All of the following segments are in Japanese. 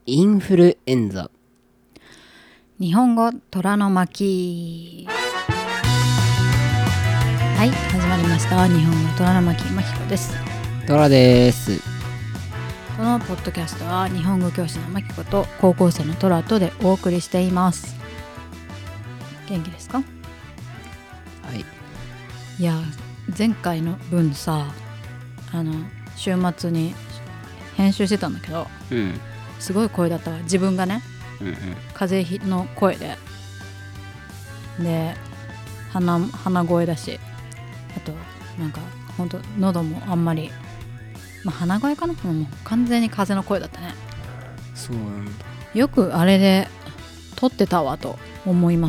インフルエンザ。 日本語虎の巻。はい、始まりました。日本語虎の巻、まきこです。 トラです。 このポッドキャストは日本語教師のまきこと高校生のトラとでお送りしています。元気ですか？ はい。 いや、前回の分さ、週末に編集してたんだけど、すごい声だったわ。自分がね、風邪の声で鼻声だし、あとなんかほんと喉もあんまり、鼻声かな、もう完全に風邪の声だったね。 そうなんだ。 よくあれで撮ってたわと思います。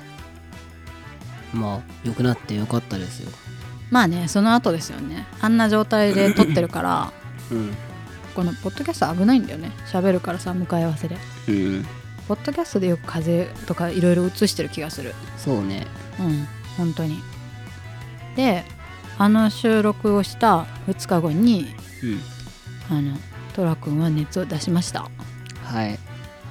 まあ良くなってよかったですよ。 まあね、その後ですよね。あんな状態で撮ってるから、このポッドキャスト危ないんだよね。喋るからさ、向かい合わせで。ポッドキャストでよく風邪とかいろいろ映してる気がする。 そうね。 本当に。で、収録をした2日後に、トラ君は熱を出しました。 はい。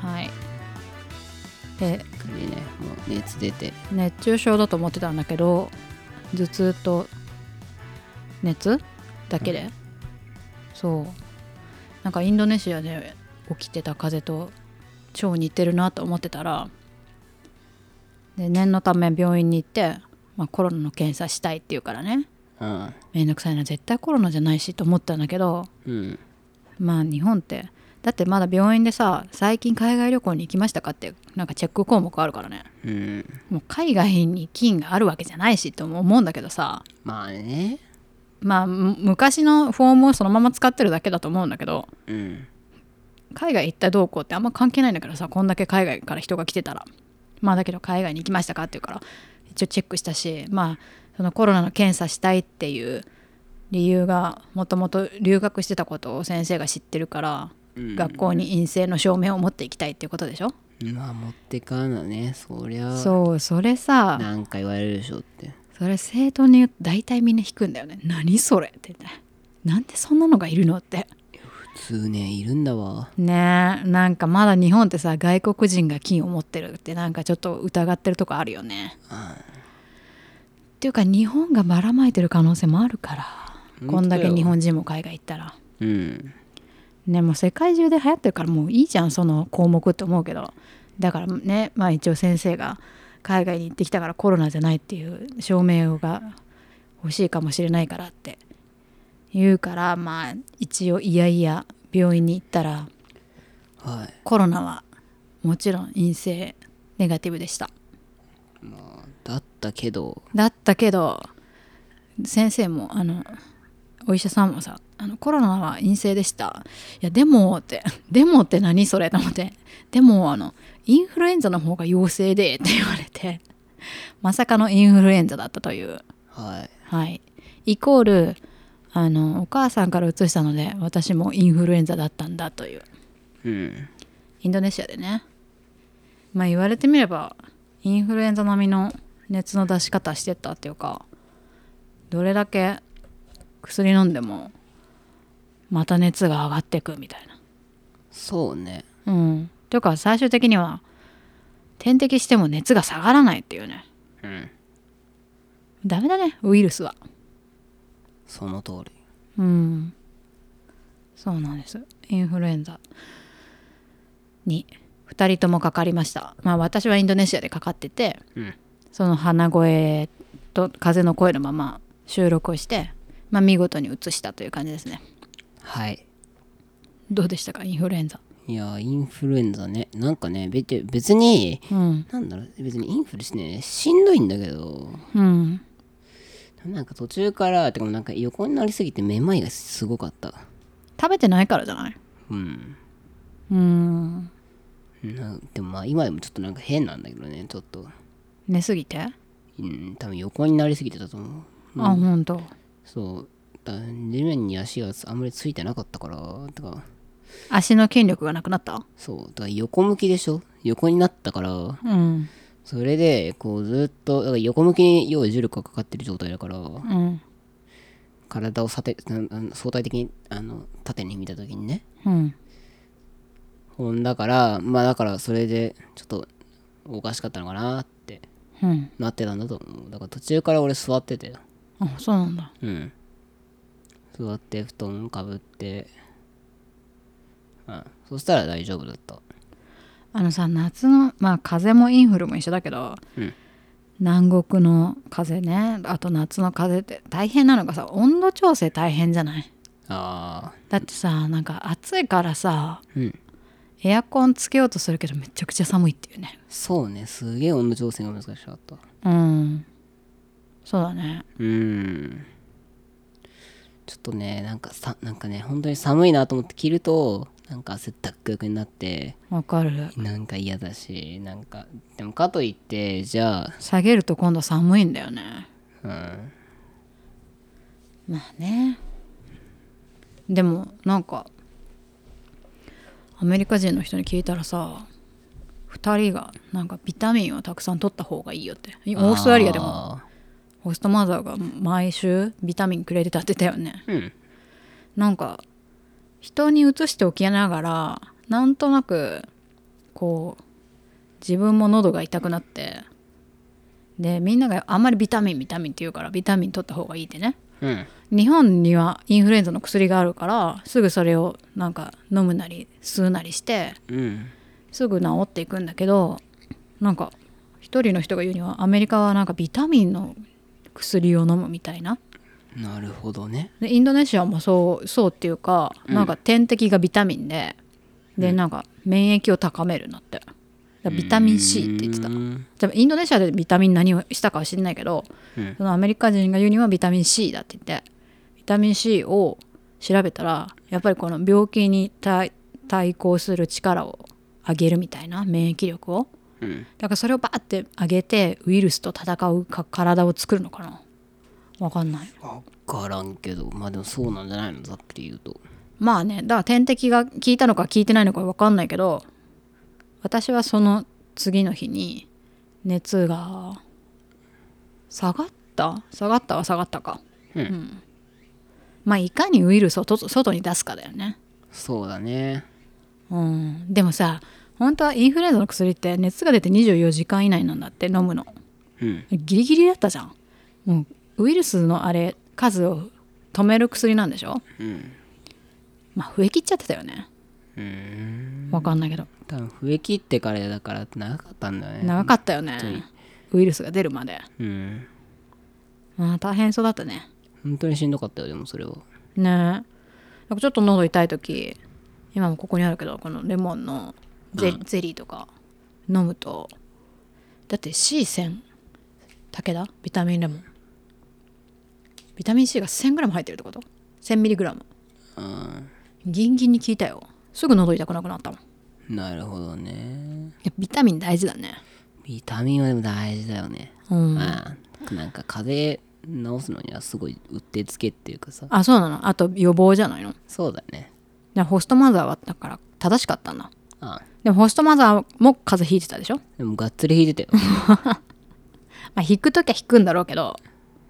で、 ね、もう熱出て。 熱中症だと思ってたんだけど、頭痛と熱だけで、そうなんかインドネシアで起きてた風邪と超似てるなと思ってたら、で念のため病院に行って、コロナの検査したいって言うからね、めんどくさいな、絶対コロナじゃないしと思ったんだけど、日本ってだってまだ病院でさ、最近海外旅行に行きましたかってなんかチェック項目あるからね、もう海外に菌があるわけじゃないしと思うんだけどさ、昔のフォームをそのまま使ってるだけだと思うんだけど、海外行ったどうこうってあんま関係ないんだからさ、こんだけ海外から人が来てたら。だけど海外に行きましたかって言うから一応チェックしたし、そのコロナの検査したいっていう理由がもともと留学してたことを先生が知ってるから、学校に陰性の証明を持っていきたいっていうことでしょ。 持ってかなね、そりゃ。 それさ、 なんか言われるでしょって。それ生徒に言うと大体みんな引くんだよね。何それって言って、なんでそんなのがいるのって。 普通ね、いるんだわね。なんかまだ日本ってさ、外国人が金を持ってるってなんかちょっと疑ってるとこあるよね。っていうか日本がばらまいてる可能性もあるから、こんだけ日本人も海外行ったら、ね、もう世界中で流行ってるからもういいじゃんその項目って思うけど、だからね、一応先生が海外に行ってきたからコロナじゃないっていう証明が欲しいかもしれないからって言うから、一応いやいや病院に行ったら、コロナはもちろん陰性ネガティブでした。 だったけど先生もお医者さんもさ、コロナは陰性でした。いやでもって何それと思って、でもインフルエンザの方が陽性でって言われて、まさかのインフルエンザだったという。イコールお母さんから移したので私もインフルエンザだったんだという、インドネシアでね。言われてみればインフルエンザ並みの熱の出し方してたっていうか、どれだけ薬飲んでもまた熱が上がってくみたいな。 そうね。 というか最終的には点滴しても熱が下がらないっていうね。ダメだね、ウイルスは。 その通り。 そうなんです。インフルエンザに2人ともかかりました。私はインドネシアでかかってて、その鼻声と風の声のまま収録をして、見事に移したという感じですね。どうでしたか、インフルエンザ。 いや、インフルエンザね、なんかね、別に、別にインフルしてね、しんどいんだけど、なんか途中からなんか横になりすぎてめまいがすごかった。 食べてないからじゃない？ でも今でもちょっとなんか変なんだけどね、ちょっと寝すぎて、 多分横になりすぎてたと思う。 本当。 そう地面に足があんまりついてなかったから、 足の筋力がなくなった。 そうだから横向きでしょ、横になったから、それでこうずっとだから横向きに要は重力がかかってる状態だから、体を相対的に縦に見た時にね、 本だからまあだからそれでちょっとおかしかったのかなってなってたんだと思う。だから途中から俺座ってて、 あ、そうなんだ。 座って布団かぶって、そしたら大丈夫だった。 さ、夏のまあ風邪もインフルも一緒だけど、南国の風ね、あと夏の風って大変なのがさ、温度調整大変じゃない？だってさ、なんか暑いからさ、エアコンつけようとするけどめちゃくちゃ寒いっていうね。 そうね、すげえ温度調整が難しかった。 そうだね。 ちょっとね、なんかね、本当に寒いなと思って着るとなんか汗だっくになって、 わかる。 なんか嫌だし、なんかでもかといってじゃあ下げると今度寒いんだよね。まあね。でもなんかアメリカ人の人に聞いたらさ、2人がなんかビタミンをたくさん取った方がいいよって。オーストラリアでもホストマザーが毎週ビタミンくれてたって言ったよね。なんか人に移しておきながらなんとなくこう自分も喉が痛くなって、でみんながあんまりビタミンって言うからビタミン取った方がいいってね。日本にはインフルエンザの薬があるからすぐそれをなんか飲むなり吸うなりして、すぐ治っていくんだけど、なんか一人の人が言うにはアメリカはなんかビタミンの薬を飲むみたいな。 なるほどね。 でインドネシアもそうっていうか、なんか点滴がビタミンで、なんか免疫を高めるんだって。ビタミン C って言ってた。じゃあインドネシアでビタミン何をしたかは知んないけど、そのアメリカ人が言うにはビタミン C だって言って、ビタミン C を調べたらやっぱりこの病気に対抗する力を上げるみたいな、免疫力を、だからそれをバーって上げてウイルスと戦う体を作るのかな。わかんない。 わからんけど、まあでもそうなんじゃないの、ざっくり言うと。 まあね、だから点滴が効いたのか効いてないのかわかんないけど、私はその次の日に熱が下がったか、まあいかにウイルスを外に出すかだよね。 そうだね。 でもさ、本当はインフルエンザの薬って熱が出て24時間以内なんだって飲むの、ギリギリだったじゃん。もうウイルスのあれ数を止める薬なんでしょ。まあ増え切っちゃってたよね。わかんないけど多分増え切ってからだから長かったんだね。 長かったよね、ウイルスが出るまで。大変そうだったね。 本当にしんどかったよ。でもそれはね。なんかちょっと喉痛い時、今もここにあるけど、このレモンのゼリーとか飲むと、だって C1000 武田ビタミンレモン、ビタミン C が 1000g 入ってるってこと？ 1000mg。ギンギンに効いたよ。すぐ喉痛くなくなったもん。 なるほどね。 いやビタミン大事だね。 ビタミンはでも大事だよね。なんか風邪治すのにはすごいうってつけっていうかさ。 あ、そうなの。あと予防じゃないの。 そうだね。 ホストマザーはだから正しかったんだ。でもホストマザーも風邪ひいてたでしょ。 でもがっつりひいてたよ。 まあ引くときは引くんだろうけど、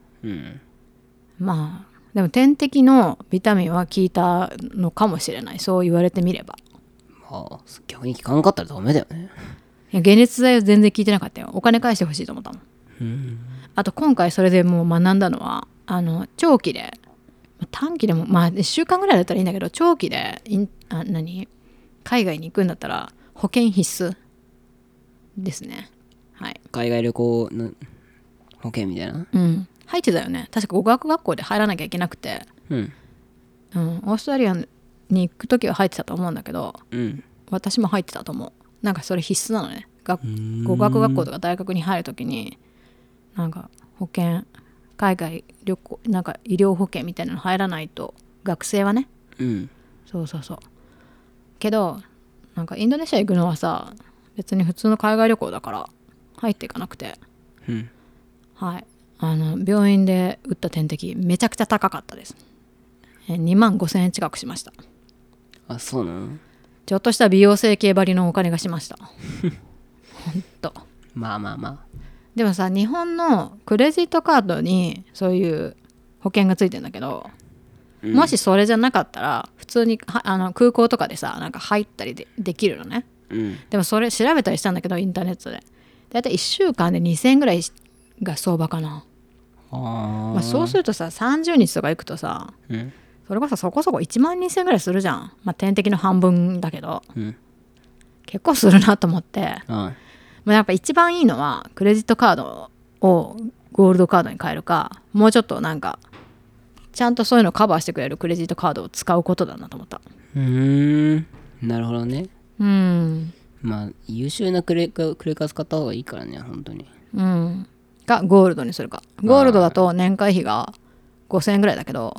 まあでも点滴のビタミンは効いたのかもしれない。そう言われてみれば。 まあ逆に効かんかったらダメだよね。 いや解熱剤は全然効いてなかったよ。お金返してほしいと思ったもん。あと今回それでもう学んだのは、長期で、短期でもまあ1週間ぐらいだったらいいんだけど、長期で海外に行くんだったら保険必須ですね。はい。 海外旅行の保険みたいな。 入ってたよね。確か語学学校で入らなきゃいけなくて、オーストラリアに行く時は入ってたと思うんだけど、私も入ってたと思う。なんかそれ必須なのね。語学学校とか大学に入る時になんか保険、海外旅行なんか医療保険みたいなの入らないと、学生はね。そうけどなんかインドネシア行くのはさ、別に普通の海外旅行だから入っていかなくて、はい、病院で打った点滴めちゃくちゃ高かったです。25,000円近くしました。 あ、そうなの。 ちょっとした美容整形張りのお金がしました。ほんと。 まあでもさ、日本のクレジットカードにそういう保険がついてんだけど、 もしそれじゃなかったら普通に空港とかでさなんか入ったり できるのね、でもそれ調べたりしたんだけどインターネットでだいたい1週間で2000円ぐらいが相場かな。まあ、そうするとさ30日とか行くとさ、それこそそこそこ1万2000円ぐらいするじゃん。まあ天敵の半分だけど、結構するなと思って、まあ、やっぱ一番いいのはクレジットカードをゴールドカードに変えるか、もうちょっとなんかちゃんとそういうのをカバーしてくれるクレジットカードを使うことだなと思った。 なるほどね。まあ優秀なクレカ使った方がいいからね本当に。 がゴールドにするか。ゴールドだと年会費が5000円ぐらいだけど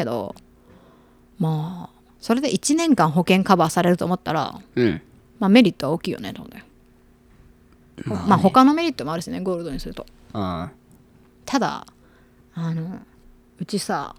まあそれで1年間保険カバーされると思ったら、まあメリットは大きいよねと思って。まあ他のメリットもあるしねゴールドにすると。ただうちさ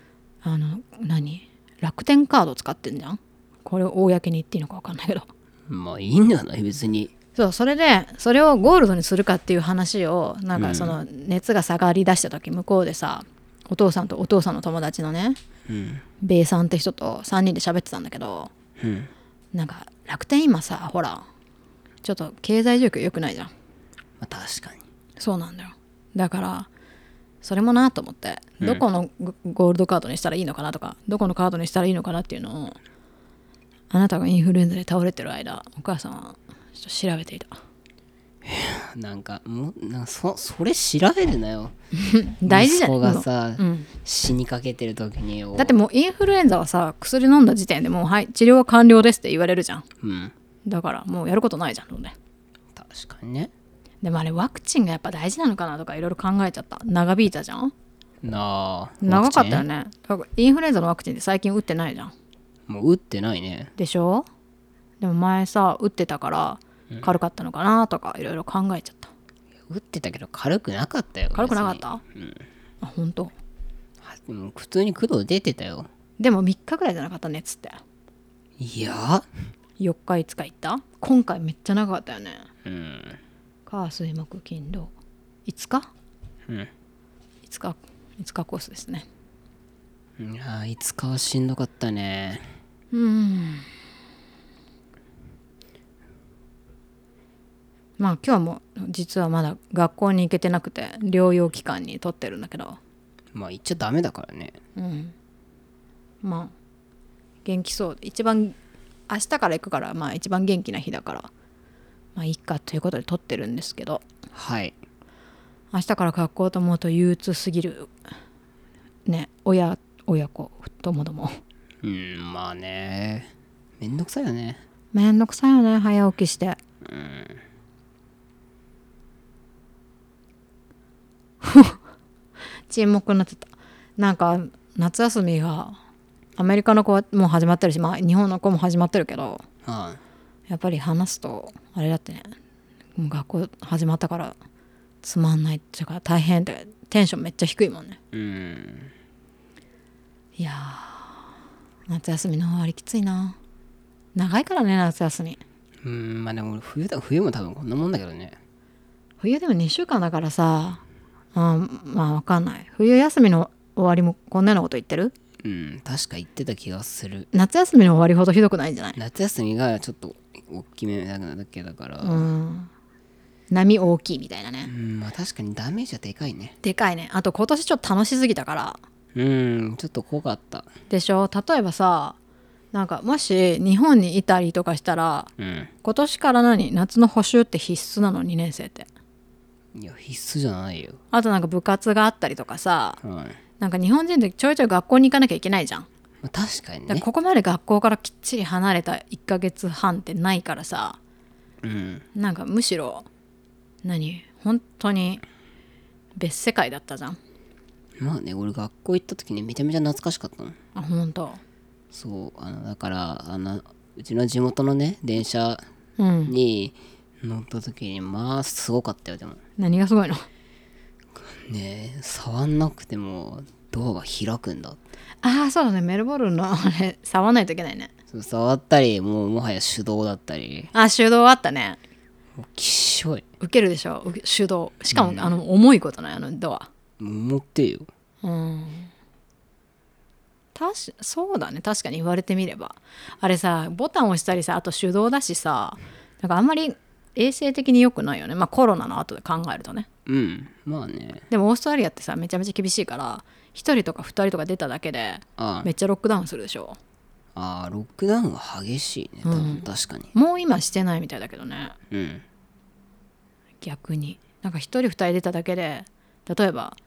楽天カード使ってんじゃん。これを公に言っていいのか分かんないけど、 まあいいんじゃない別に。 そうそれでそれをゴールドにするかっていう話をなんかその熱が下がりだした時向こうでさお父さんとお父さんの友達のね、ベイさんって人と3人で喋ってたんだけど、なんか楽天今さほらちょっと経済状況良くないじゃん。まあ確かにそうなんだよ。だからそれもなと思って、どこのゴールドカードにしたらいいのかなとかどこのカードにしたらいいのかなっていうのをあなたがインフルエンザで倒れてる間お母さんはちょっと調べていた。 なんかそれ調べるなよ大事じゃん。 息子がさ、死にかけてる時にだってもうインフルエンザはさ薬飲んだ時点でもうはい治療は完了ですって言われるじゃん、だからもうやることないじゃんので。 確かにね。 でもあれワクチンがやっぱ大事なのかなとかいろいろ考えちゃった。長引いたじゃん。長かったよね。だからインフルエンザのワクチンって最近打ってないじゃん。 もう打ってないね。 でしょ。でも前さ打ってたから軽かったのかなとかいろいろ考えちゃった。 打ってたけど軽くなかったよ。 軽くなかった？あ本当。 でも普通に工藤出てたよ。 でも3日ぐらいじゃなかった熱って。 いや 4日5日行った。今回めっちゃ長かったよね。火水木金土5日、5日コースですね。 いや5日はしんどかったね。 まあ今日も実はまだ学校に行けてなくて療養期間に取ってるんだけど、 まあ行っちゃダメだからね。 まあ元気そう。一番明日から行くからまあ一番元気な日だからまあいいかということで取ってるんですけど、 はい。 明日から学校と思うと憂鬱すぎるね。親子ともども。 まあねめんどくさいよね。 めんどくさいよね早起きして。沈黙になってた。なんか夏休みがアメリカの子はもう始まってるし、まあ日本の子も始まってるけど、やっぱり話すとあれだってね、もう学校始まったからつまんないっていうか大変ってテンションめっちゃ低いもんね。いや夏休みの終わりきついな。長いからね夏休み。 まあでも冬も多分こんなもんだけどね。 冬でも2週間だからさ、まあわかんない。冬休みの終わりもこんなようなこと言ってる？ 確か言ってた気がする。 夏休みの終わりほどひどくないんじゃない？ 夏休みがちょっと大きめだけだから、 波大きいみたいなね。 まあ確かにダメージはでかいね。 でかいね。あと今年ちょっと楽しすぎたからちょっと怖かったでしょ。例えばさなんかもし日本にいたりとかしたら、今年から夏の補習って必須なの2年生って。 いや必須じゃないよ。 あとなんか部活があったりとかさ、なんか日本人ってちょいちょい学校に行かなきゃいけないじゃん。 確かにね。 だからここまで学校からきっちり離れた1ヶ月半ってないからさ、なんかむしろ本当に別世界だったじゃん。 まあね俺学校行った時にめちゃめちゃ懐かしかったの。 あ本当。 そうだからうちの地元のね電車に乗った時にまあすごかったよ。でも何がすごいの？ ね触んなくてもドアが開くんだ。 ああそうだね。メルボルンのあれ触らないといけないね。 そう触ったりもはや手動だったり。 手動あったね。 きっしょい。 受けるでしょ手動。しかも、重いことないドア。 持ってよ。 そうだね、確かに言われてみれば。あれさ、ボタン押したりさ、あと手動だしさ、なんかあんまり衛生的に良くないよね。まあコロナの後で考えるとね。 まあね。 でもオーストラリアってさ、めちゃめちゃ厳しいから、1人とか2人とか出ただけでめっちゃロックダウンするでしょ。 ロックダウンは激しいね、多分。確かに。 もう今してないみたいだけどね。逆になんか1人2人出ただけで、例えば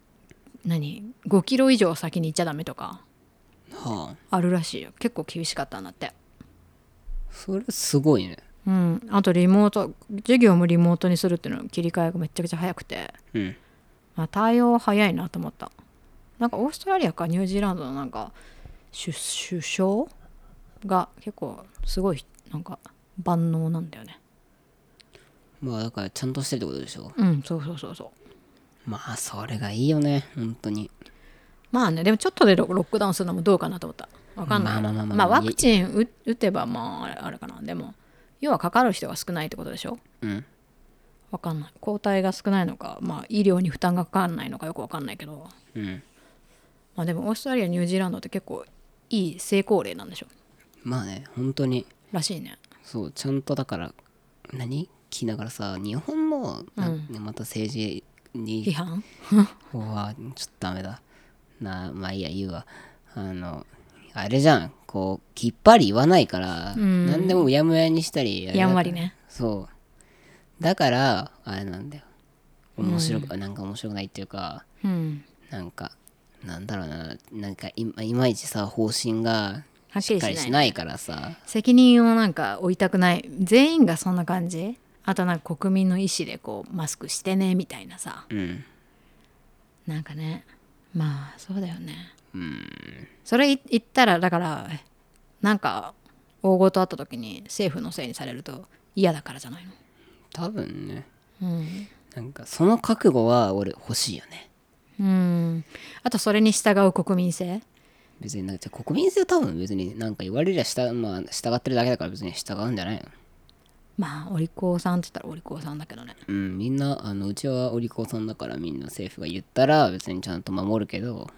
5キロ以上先に行っちゃダメとかあるらしいよ。結構厳しかったんだって。 それすごいね。 あと授業もリモートにするっていうの切り替えがめちゃくちゃ早くて、まあ、対応早いなと思った。なんかオーストラリアかニュージーランドのなんか首相が結構すごいなんか万能なんだよね。 まあだからちゃんとしてるってことでしょ。 そうまあそれがいいよね、本当に。 まあね、でもちょっとでロックダウンするのもどうかなと思った。わかんない。まあワクチン打てばまああれかな。でも要はかかる人が少ないってことでしょ。わかんない。抗体が少ないのか、まあ医療に負担がかかんないのかよくわかんないけど、まあでもオーストラリアニュージーランドって結構いい成功例なんでしょ。 まあね、本当にらしいね。 そうちゃんとだから聞きながらさ、日本のまた政治に批判はちょっとダメだまあいいや言うわ。あれじゃん、こうきっぱり言わないから、何でもうやむやにしたりやんわりね。 そうだからあれなんだよ、なんか面白くないっていうか、なんかなんだろうな、なんかいまいちさ方針がしっかりしないからさ、 責任をなんか負いたくない、全員がそんな感じ。あとなんか国民の意思でこうマスクしてねみたいなさ、なんかね、まあそうだよね。それ言ったらだからなんか大事あった時に政府のせいにされると嫌だからじゃないの。 多分ね。なんかその覚悟は俺欲しいよね。 あとそれに従う国民性。 別になんか国民性は多分別になんか言われりゃまあ、従ってるだけだから別に従うんじゃないの。 まあお利口さんって言ったらお利口さんだけどね。 みんなうちはお利口さんだから、みんな政府が言ったら別にちゃんと守るけど、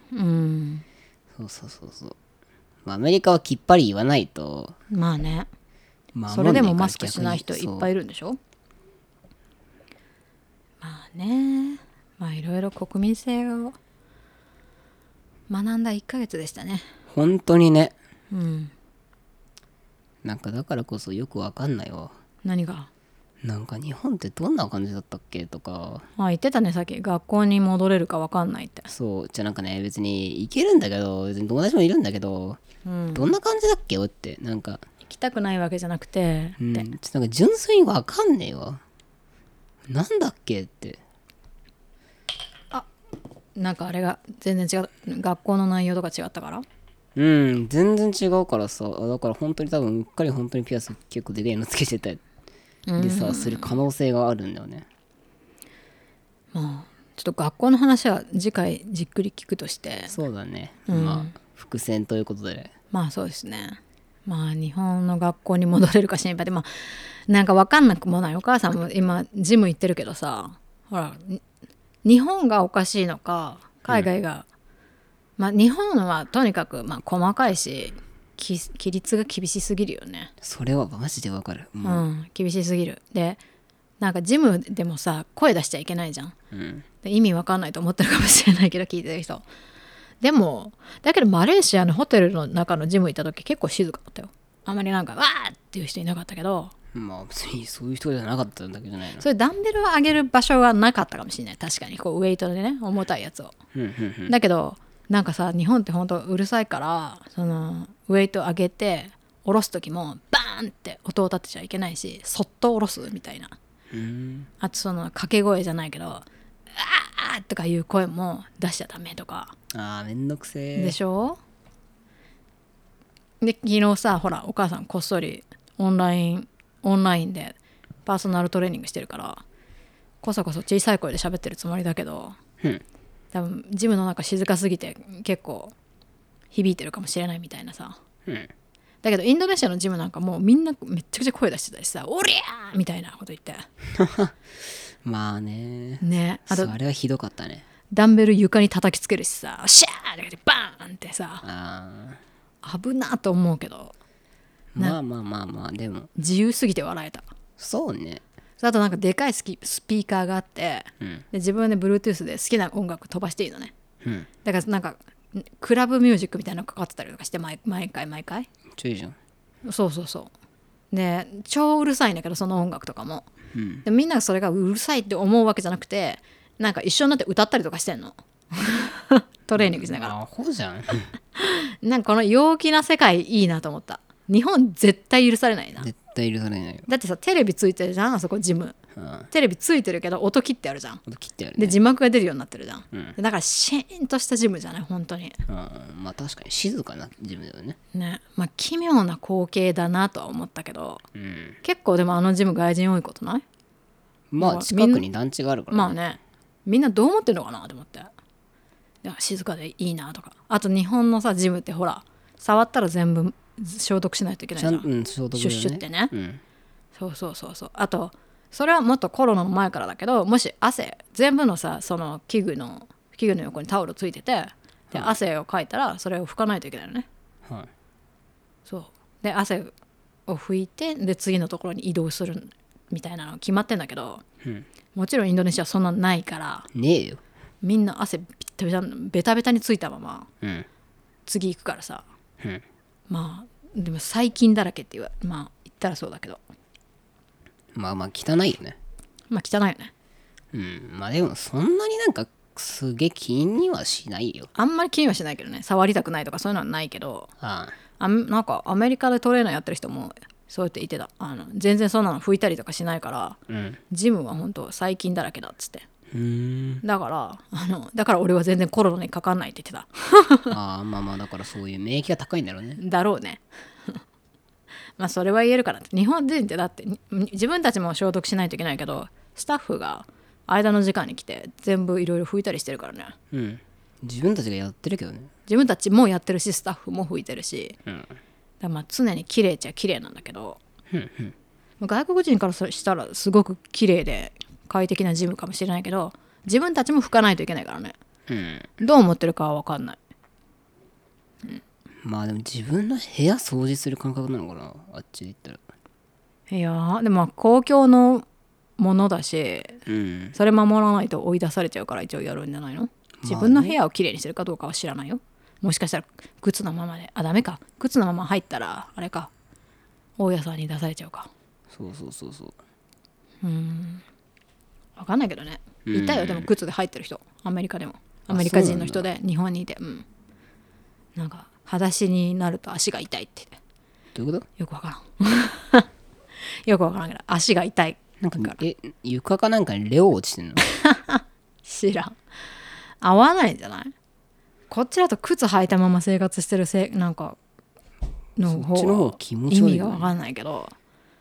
そうまあアメリカはきっぱり言わないと。 まあね、それでもマスクしない人いっぱいいるんでしょ。まあね、まあいろいろ国民性を学んだ1ヶ月でしたね。 本当にね。なんかだからこそよくわかんないわ。 何が？ なんか日本ってどんな感じだったっけとか。 言ってたねさっき、学校に戻れるかわかんないって。 そうじゃなんかね、別に行けるんだけど、別に友達もいるんだけど、どんな感じだっけよってなんか行きたくないわけじゃなくて、 ちょっとなんか純粋にわかんねえわ。なんだっけって。 なんかあれが全然違う、学校の内容とか違ったから。 全然違うからさ、だから本当に多分うっかり本当にピアス結構でかいのつけてたでさ、する可能性があるんだよね。 まあちょっと学校の話は次回じっくり聞くとして。 そうだね、まあ伏線ということで。 まあそうですね。まあ日本の学校に戻れるか心配で、まあなんか分かんなくもない。お母さんも今ジム行ってるけどさ、ほら日本がおかしいのか海外が、まあ日本はとにかくまあ細かいし規律が厳しすぎるよね。 それはマジでわかる。 厳しすぎる。でなんかジムでもさ声出しちゃいけないじゃん、で意味わかんないと思ってるかもしれないけど聞いてる人。でもだけどマレーシアのホテルの中のジム行った時結構静かだったよ。あんまりなんかわーっていう人いなかったけど、 まあ別にそういう人じゃなかったんだけどないの。 そういうダンベルを上げる場所はなかったかもしれない。確かにこうウェイトでね、重たいやつを、だけどなんかさ日本ってほんとうるさいから、そのウェイト上げて下ろす時もバーンって音を立てちゃいけないし、そっと下ろすみたいな。あとその掛け声じゃないけどあーとかいう声も出しちゃダメとか。 めんどくせえでしょ。で昨日さほらお母さんこっそりオンラインでパーソナルトレーニングしてるから、こそこそ小さい声で喋ってるつもりだけど、多分ジムの中静かすぎて結構響いてるかもしれないみたいなさ、だけどインドネシアのジムなんかもうみんなめっちゃくちゃ声出してたしさ、おりゃーみたいなこと言ってまあねあとあれはひどかったね。 ダンベル床に叩きつけるしさ、シャーってバーンってさ、危なと思うけど、 まあでも自由すぎて笑えた。 そうね。 あとなんかでかいスピーカーがあって、で自分で Bluetooth で好きな音楽飛ばしていいのね、だからなんかクラブミュージックみたいなのかかってたりとかして、毎回ちょいじゃん。 そうで超うるさいんだけど、その音楽とかも、でみんながそれがうるさいって思うわけじゃなくて、なんか一緒になって歌ったりとかしてんのトレーニングしながら。 アホじゃんなんかこの陽気な世界いいなと思った。日本絶対許されないな。 絶対許されないよ。 だってさ、テレビついてるじゃん、あそこジム、テレビついてるけど音切ってあるじゃん。 音切ってあるね。 で字幕が出るようになってるじゃん、だからシーンとしたジムじゃない本当に。 まあ確かに静かなジムだよね。 まあ奇妙な光景だなとは思ったけど、結構でもあのジム外人多いことない？ まあ近くに団地があるからね。 まあね、みんなどう思ってるのかなと思って。静かでいいなとか。あと日本のさジムってほら、触ったら全部消毒しないといけないじゃん、 消毒だよね、 シュッシュってね、そうあとそれはもっとコロナの前からだけど、もし全部のさ、その器具の横にタオルついてて、で汗をかいたらそれを拭かないといけないのね、そうで汗を拭いて、で次のところに移動するみたいなの決まってんだけど、もちろんインドネシアはそんなのないからねえよ。 みんな汗ベタベタについたまま、次行くからさ、まあでも細菌だらけって言ったらそうだけど、 まあ汚いよね。 汚いよね。 まあでもそんなになんかすげえ気にはしないよ。 あんまり気にはしないけどね、触りたくないとかそういうのはないけど、なんかアメリカでトレーナーやってる人もそうやって言ってた。全然そんなの拭いたりとかしないから、ジムは本当細菌だらけだっつって。だから俺は全然コロナにかかんないって言ってたまあだからそういう免疫が高いんだろうね。 だろうねまあそれは言えるからって。日本人ってだって自分たちも消毒しないといけないけど、スタッフが間の時間に来て全部いろいろ拭いたりしてるからね。 自分たちがやってるけどね。 自分たちもやってるし、スタッフも拭いてるし、だからまあ常に綺麗っちゃ綺麗なんだけど、外国人からしたらすごく綺麗で快適なジムかもしれないけど、自分たちも拭かないといけないからね、どう思ってるかは分かんない。 まあでも自分の部屋掃除する感覚なのかな、あっちで言ったら。 いやでも公共のものだし、それ守らないと追い出されちゃうから一応やるんじゃないの。自分の部屋をきれいにしてるかどうかは知らないよ。もしかしたら靴のままで、ダメか、靴のまま入ったらあれか、大家さんに出されちゃうか。 そう分かんないけどね。いたよでも靴で入ってる人、アメリカでも。アメリカ人の人で日本にいて、なんか裸足になると足が痛いって言って。 どういうこと？ よくわからんよくわからんけど足が痛い。 なんか床かなんかにレオ落ちてんの知らん。合わないんじゃない？こっちだと靴履いたまま生活してるなんかの方が意味がわかんないけど、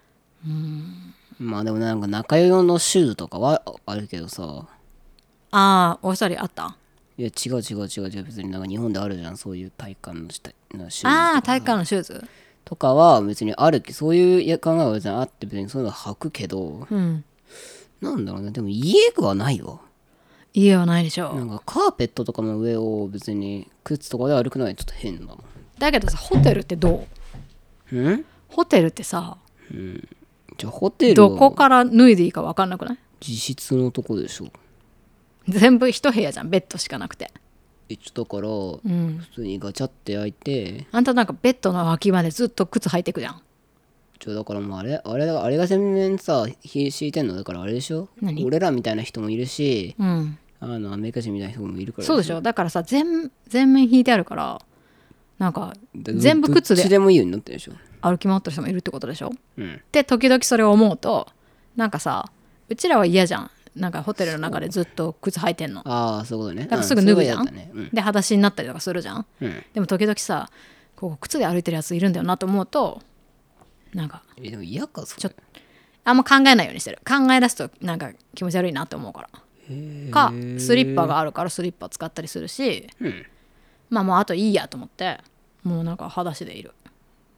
まあでもなんか中用のシューズとかはあるけどさ。 オーストラリアあった？ いや違う別になんか日本であるじゃん、そういう体幹のシューズとか。 体幹のシューズとかは別にあるけど、そういう考えは別にあって別にそういうの履くけど、なんだろうね、でも家はないわ。 家はないでしょ。 なんかカーペットとかの上を別に靴とかで歩くのはちょっと変だもん。 だけどさ、ホテルってどう？ホテルってさ、 じゃあホテルどこから脱いでいいか分かんなくない？ 自室のとこでしょ。 全部一部屋じゃん、ベッドしかなくて。 だから、普通にガチャって開いて、 あんたなんかベッドの脇までずっと靴履いてくじゃん。 だからもうあれが全面さ敷いてんのだからあれでしょ。俺らみたいな人もいるし、アメリカ人みたいな人もいるから。 そうでしょ。だからさ、全面引いてあるから、なんか全部靴でどっちでもいいようになってるでしょ。 歩き回ってる人もいるってことでしょ。で時々それを思うと、なんかさ、うちらは嫌じゃん。なんかホテルの中でずっと靴履いてんの。 そういうことね。 だからすぐ脱ぐじゃん。で裸足になったりとかするじゃん。でも時々さ、ここ靴で歩いてるやついるんだよなと思うと、なんかでも嫌か、それ。 あんま考えないようにしてる。考え出すとなんか気持ち悪いなって思うから。かスリッパがあるからスリッパ使ったりするし、もうあといいやと思って、もうなんか裸足でいる。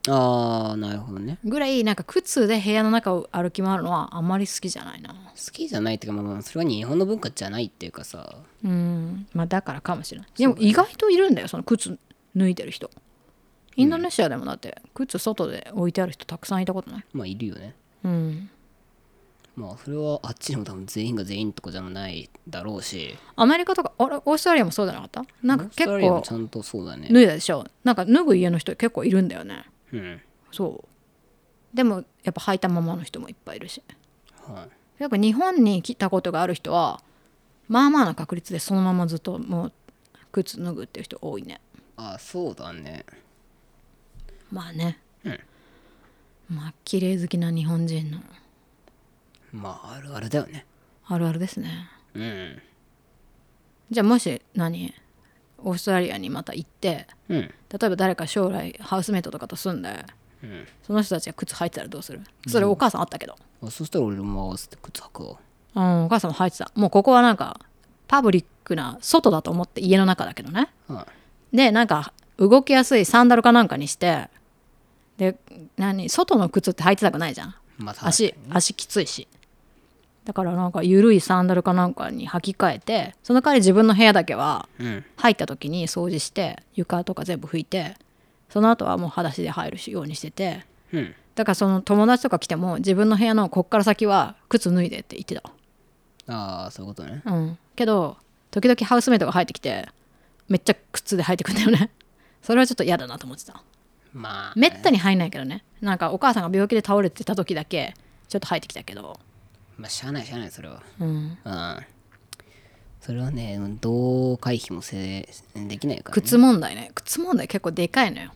ああ、なるほどね。 ぐらいなんか靴で部屋の中を歩き回るのはあんまり好きじゃないな。 好きじゃないっていうか、まあそれは日本の文化じゃないっていうかさ。 まあだからかもしれない。でも意外といるんだよ、その靴脱いでる人。インドネシアでもだって靴外で置いてある人たくさんいたことない？ まあいるよね。 うん。 まあそれはあっちでも多分全員が全員とかじゃないだろうし、 アメリカとか、あれ、オーストラリアもそうじゃなかった？なんか結オーストラリアも構ちゃんとそうだね。 脱いだでしょ。なんか脱ぐ家の人結構いるんだよね。 うん。 そうでもやっぱ履いたままの人もいっぱいいるし、 はい。 やっぱ日本に来たことがある人はまあまあな確率でそのままずっともう靴脱ぐっていう人多いね。 あ、そうだね。 まあね、 うん。 まあ綺麗好きな日本人のまああるあるだよね。 あるあるですね。 うん。 じゃあもしオーストラリアにまた行って、 うん。 例えば誰か将来ハウスメイトとかと住んで、その人たちが靴履いてたらどうする？それお母さんあったけど、 あ、そしたら俺も合わせて靴履くわ。 お母さんも履いてた。もうここはなんかパブリックな外だと思って家の中だけどね。 はでなんか動きやすいサンダルかなんかにして、で外の靴って履いてたくないじゃん。 また足きついし、だからなんか緩いサンダルかなんかに履き替えて、その代わり自分の部屋だけは入った時に掃除して床とか全部拭いて、その後はもう裸足で入るようにしてて、 うん。 だからその友達とか来ても自分の部屋のこっから先は靴脱いでって言ってた。 ああ、そういうことね。 けど時々ハウスメイトが入ってきてめっちゃ靴で履いてくんだよね。それはちょっと嫌だなと思ってた。 まあ、 めったに入んないけどね。なんかお母さんが病気で倒れてた時だけちょっと入ってきたけど、 まあしゃあないしゃあない、それは。うん。それはね、どう回避もできないから、ね。 靴問題結構でかいのよ。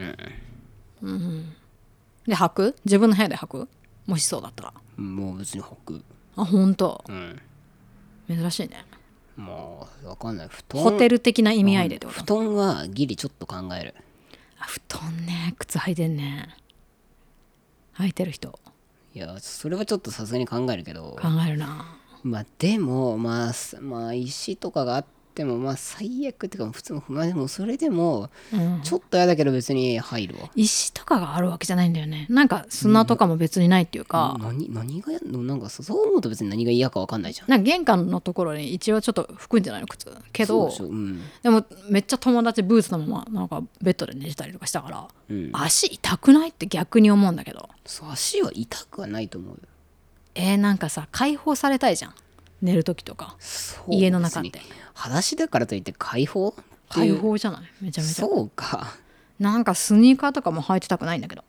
で履く？自分の部屋で履く？もしそうだったら。 もう別に履く。 あ、ほんと。 うん。 珍しいね。 もうわかんない。 ホテル的な意味合いでってこと？ 布団はギリちょっと考える。 あ、布団ね。靴履いてんね。履いてる人いや、それはちょっとさすがに考えるけど。 考えるな。 まあでも、まあ石とかがあっても、まあ最悪っていうか、普通も、まあでもそれでも、ちょっと嫌だけど別に入るわ。 石とかがあるわけじゃないんだよね。なんか砂とかも別にないっていうか、 何がやんの？なんかそう思うと別に何が嫌か分かんないじゃん。 なんか玄関のところに一応ちょっと拭くんじゃないの靴けど、 そうでしょ、 でもめっちゃ友達ブーツのままなんかベッドで寝てたりとかしたから、足痛くないって逆に思うんだけど。 そう、足は痛くはないと思うよ。 なんかさ、解放されたいじゃん、寝る時とか。 そう家の中って裸足だからといって解放じゃない？めちゃめちゃ。 そうか。 なんかスニーカーとかも履いてたくないんだけど。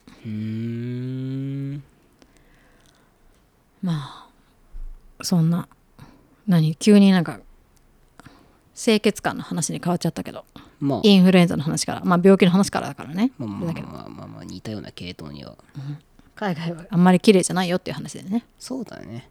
まあそんな急になんか清潔感の話に変わっちゃったけど、 まあ、 インフルエンザの話から、まあ病気の話からだからね。 まあ似たような系統には、 海外はあんまり綺麗じゃないよっていう話でね。 そうだね。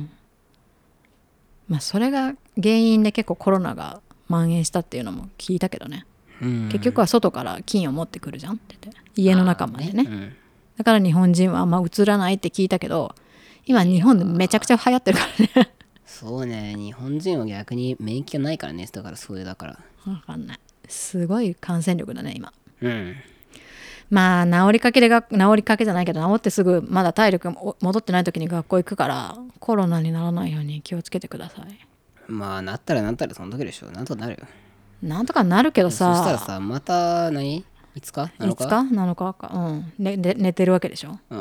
まあそれが原因で結構コロナが蔓延したっていうのも聞いたけどね。結局は外から菌を持ってくるじゃんって言って、家の中までね。だから日本人はあんま移らないって聞いたけど、今日本でめちゃくちゃ流行ってるからね。 そうね、日本人は逆に免疫がないからね。だからそれだから分かんない。すごい感染力だね今。 うんまあ治りかけじゃないけど、治ってすぐまだ体力が戻ってない時に学校行くから、コロナにならないように気をつけてください。 まあなったらその時でしょ。なんとかなるよ。 なんとかなるけどさ、 そしたらさ、またいつか7日 7日か、寝てるわけでしょ。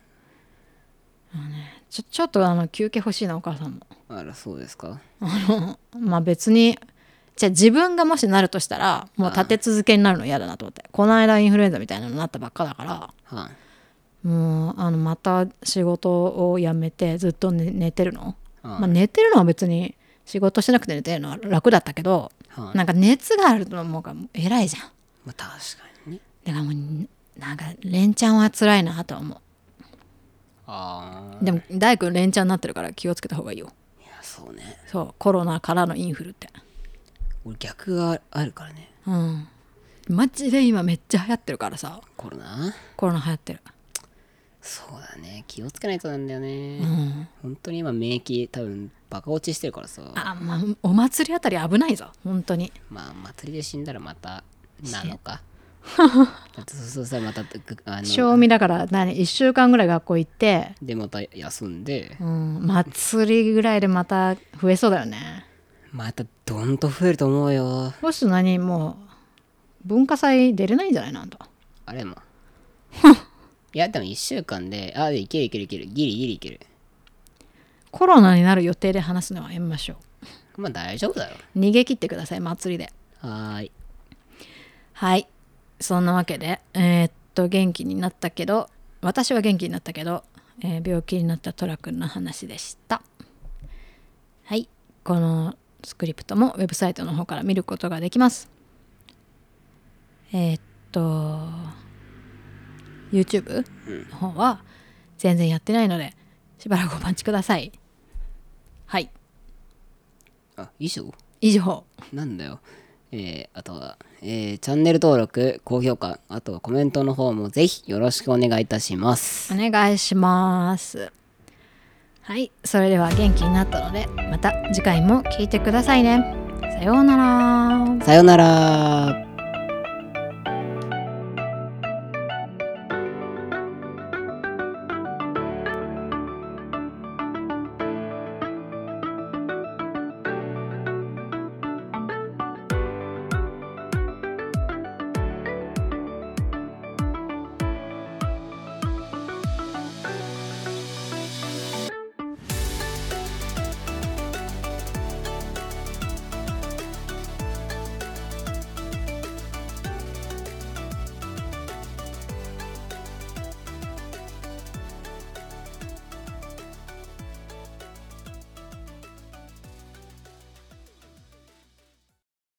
ちょっと休憩欲しいな、お母さんも。 あら、そうですか。 まあ別に、じゃあ自分がもしなるとしたらもう立て続けになるの嫌だなと思って。この間インフルエンザみたいなのになったばっかだから、もうまた仕事を辞めてずっと寝てるの。まあ寝てるのは別に仕事しなくて寝てるのは楽だったけど、なんか熱があるのも偉いじゃん。 まあ確かにね。 だからもうなんか連チャンは辛いなとは思う。でも大工連チャンになってるから気をつけた方がいいよ。 いや、そうね。 そう、コロナからのインフルって。 俺逆があるからね。 マジで今めっちゃ流行ってるからさ。 コロナ流行ってる。 そうだね、気をつけないとなんだよね。本当に今免疫多分バカ落ちしてるからさ。 まあお祭りあたり危ないぞ本当に。 まあ祭りで死んだらまたなのか。 だってそうさまた賞味だから1週間ぐらい学校行ってでまた休んで、 祭りぐらいでまた増えそうだよね。 またどんと増えると思うよ。 そうするともう文化祭出れないんじゃないのあんた。 あれもいやでも1週間でいけるギリギリいける。 コロナになる予定で話すのはやめましょまあ大丈夫だよ。 う。逃げ切ってください祭りで。はい、そんなわけで元気になったけど、私は元気になったけど、病気になったトラくんの話でした。はい、このスクリプトもウェブサイトの方から見ることができます。YouTube の方は全然やってないのでしばらくお待ちください。はい。 以上なんだよ。あとは、チャンネル登録高評価、あとはコメントの方もぜひよろしくお願いいたします。 お願いします。はい、それでは元気になったのでまた次回も聞いてくださいね。さようなら。 さようなら。